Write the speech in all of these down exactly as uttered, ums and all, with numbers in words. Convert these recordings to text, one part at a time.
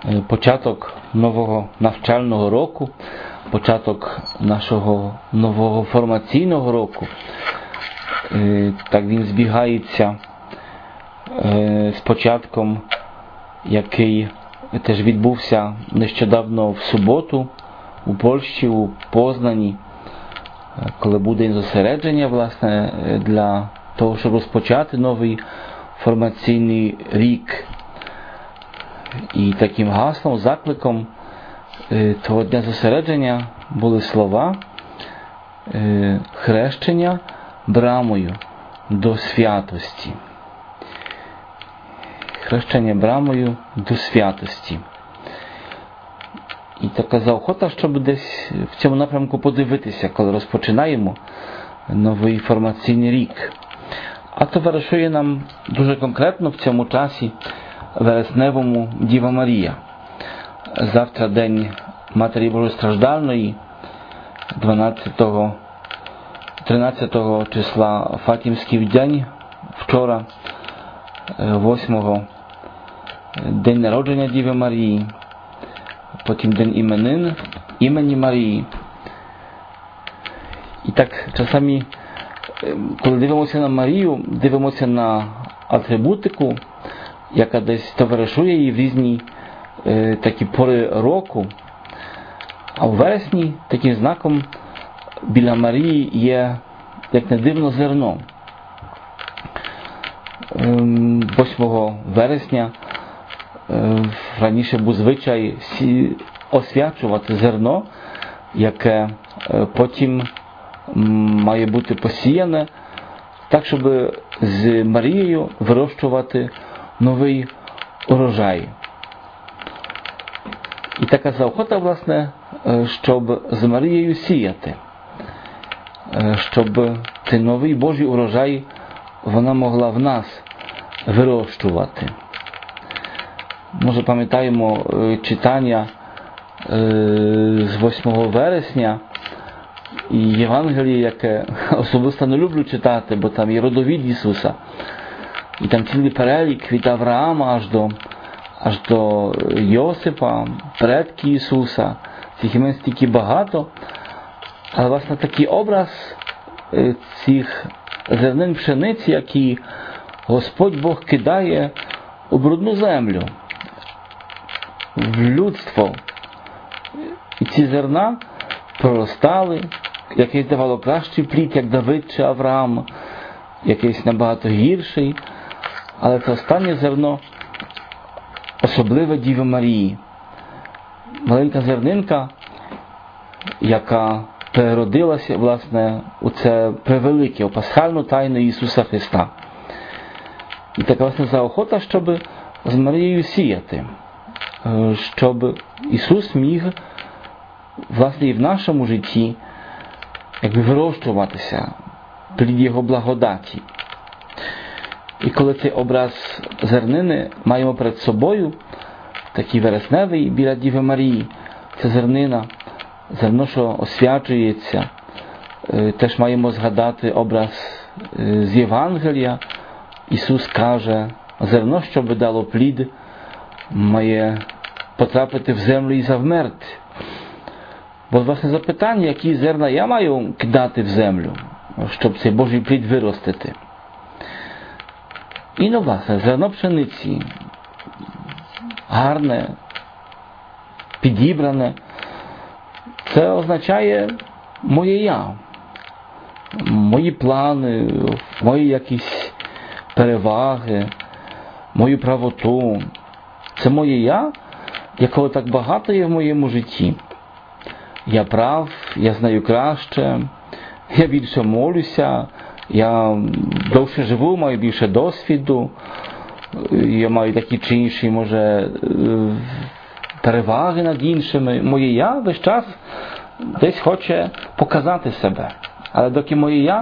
початок нового навчального року, початок нашого нового формаційного року. Так він збігається з початком, який теж відбувся нещодавно в суботу у Польщі, у Познані, коли буде зосередження, власне, для того, щоб розпочати новий формаційний рік. І таким гаслом, закликом того дня зосередження були слова хрещення брамою до святості. Хрещення брамою до святості. І така заохота, щоб десь в цьому напрямку подивитися, коли розпочинаємо новий формаційний рік. А товаришує нам дуже конкретно в цьому часі вересневому Діва Марія. Завтра день Матері Божостраждальної, дванадцятого тринадцятого числа Фатімський день, вчора восьмого день народження Діви Марії, потім день іменин імені Марії. І так часами, коли дивимося на Марію, дивимося на атрибутику, яка десь товаришує їй в різні е, такі пори року. А в вересні таким знаком біля Марії є, як не дивно, зерно. восьмого вересня е, раніше був звичай освячувати зерно, яке е, потім має бути посіяне, так, щоб з Марією вирощувати новий урожай. І така заохота, власне, щоб з Марією сіяти, щоб цей новий Божий урожай вона могла в нас вирощувати. Може, пам'ятаємо читання з восьмого вересня і Євангеліє, яке особисто не люблю читати, бо там є родовід Ісуса. І там цілий перелік від Авраама аж до, аж до Йосипа, предки Ісуса. Цих імен стільки багато. Але, власне, такий образ цих зернин пшениці, які Господь Бог кидає у брудну землю, в людство. І ці зерна проростали, якесь давало кращий плід, як Давид чи Авраам, якийсь набагато гірший. Але це останнє зерно особливе Діви Марії. Маленька зернинка, яка переродилася, власне, у це превелике, у пасхальну тайну Ісуса Христа. І така, власне, заохота, щоб з Марією сіяти. Щоб Ісус міг, власне, і в нашому житті якби вирощуватися плід Його благодаті. І коли цей образ зернини маємо перед собою, такий вересневий біля Діви Марії, це зернина, зерно, що освячується, теж маємо згадати образ з Євангелія. Ісус каже, зерно, що би дало плід, має потрапити в землю і завмерти. Бо, власне, запитання, які зерна я маю кидати в землю, щоб цей Божий плід виростити. І, ну, власне, зерно пшениці, гарне, підібране, це означає моє я, мої плани, мої якісь переваги, мою правоту. Це моє я, якого так багато є в моєму житті. Я прав, я знаю краще, я більше молюся, я довше живу, маю більше досвіду, я маю такі чи інші, може, переваги над іншими. Моє я весь час десь хоче показати себе. Але доки моє я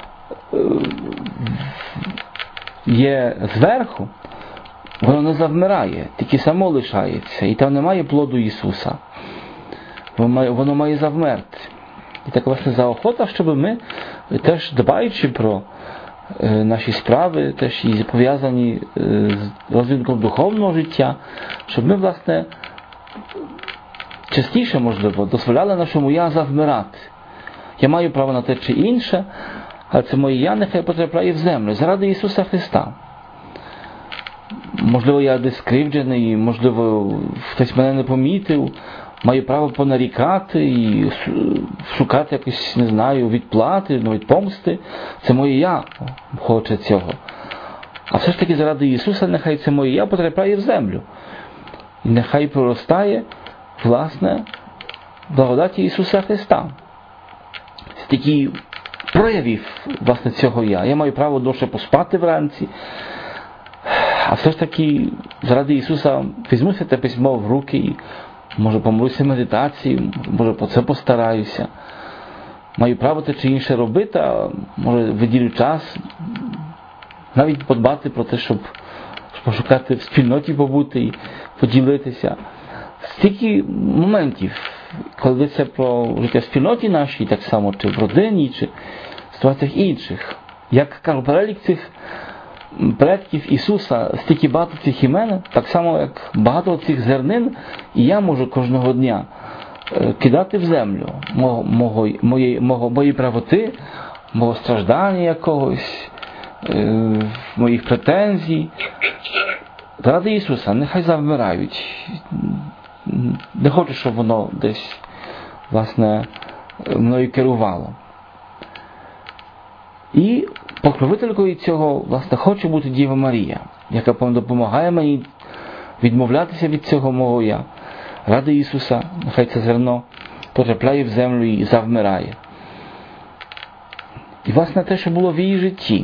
є зверху, воно не завмирає, тільки само лишається. І там немає плоду Ісуса. Воно має, воно має завмерти. І так, власне, заохота, щоб ми, теж дбаючи про е, наші справи, теж і пов'язані е, з розвитком духовного життя, щоб ми, власне, частіше, можливо, дозволяли нашому я завмирати. Я маю право на те чи інше, але це моє я нехай потрапляє в землю заради Ісуса Христа. Можливо, я десь скривджений, можливо, хтось мене не помітив, маю право понарікати і шукати якось, не знаю, відплати, навіть помсти. Це моє я хоче цього. А все ж таки заради Ісуса нехай це моє я потрапляє в землю. І нехай проростає, власне, благодаті Ісуса Христа. З таких проявів, власне, цього я. Я маю право довше поспати вранці, а все ж таки заради Ісуса візьму Святе Письмо в руки і, може, помолюся медитації, може, по це постараюся. Маю право те чи інше робити, а може, виділю час, навіть подбати про те, щоб пошукати в спільноті побути і поділитися. Стільки моментів, коли йдеться про життя в спільноті нашій, так само, чи в родині, чи в ситуаціях інших. Як кажу, перелік цих предків Ісуса, стільки багато цих імен, так само, як багато цих зернин, і я можу кожного дня кидати в землю мого, мого, моєї, мого, моєї правоти, мого страждання якогось, е, моїх претензій. Заради Ісуса, нехай завмирають. Не хочу, щоб воно десь, власне, мною керувало. І покровителькою цього, власне, хоче бути Діва Марія, яка допомагає мені відмовлятися від цього мого я. Ради Ісуса, нехай це зерно потрапляє в землю і завмирає. І, власне, те, що було в її житті.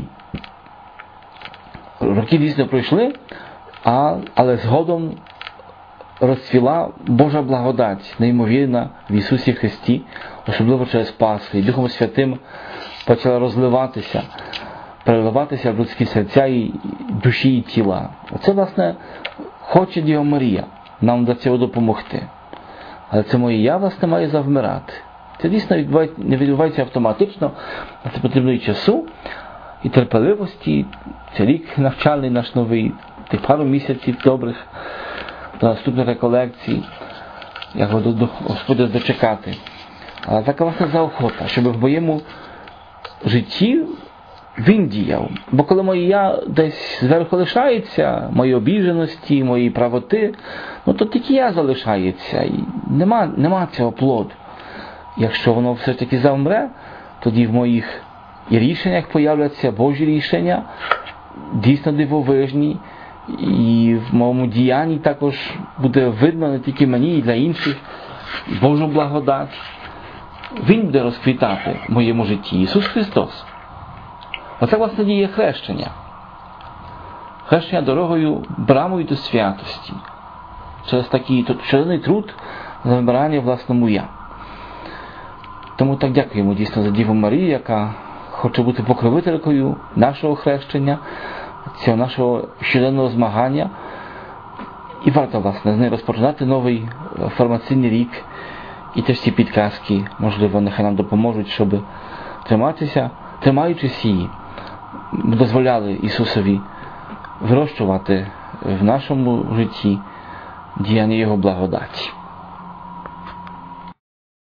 Роки дійсно пройшли, а, але згодом розцвіла Божа благодать, неймовірна в Ісусі Христі, особливо через Пасху. І Духом Святим почала розливатися, переливатися в людські серця і душі і тіла. Оце, власне, хоче Діва Марія нам до цього допомогти. Але це моє я, власне, має завмирати. Це дійсно відбувається, не відбувається автоматично, а це потрібно і часу, і терпеливості. Це рік навчальний наш новий, тих пару місяців добрих до наступної реколекції, як Господь дочекати. Але така власне заохота, щоб в моєму житті Він діяв. Бо коли моє я десь зверху лишається, мої обіженості, мої правоти, ну то тільки я залишається. І нема, нема цього плоду. Якщо воно все ж таки завмре, тоді в моїх і рішеннях появляться Божі рішення, дійсно дивовижні, і в моєму діянні також буде видно не тільки мені, і для інших Божу благодать. Він буде розквітати в моєму житті. Ісус Христос. Оце, власне, діє хрещення. Хрещення дорогою, брамою до святості. Через такий щоденний труд завмирання власному я. Тому так дякуємо дійсно за Діву Марію, яка хоче бути покровителькою нашого хрещення, цього нашого щоденного змагання. І варто, власне, з нею розпочинати новий формаційний рік. І теж ці підказки, можливо, нехай нам допоможуть, щоб триматися, тримаючись її, дозволяли Ісусові вирощувати в нашому житті діяння Його благодаті.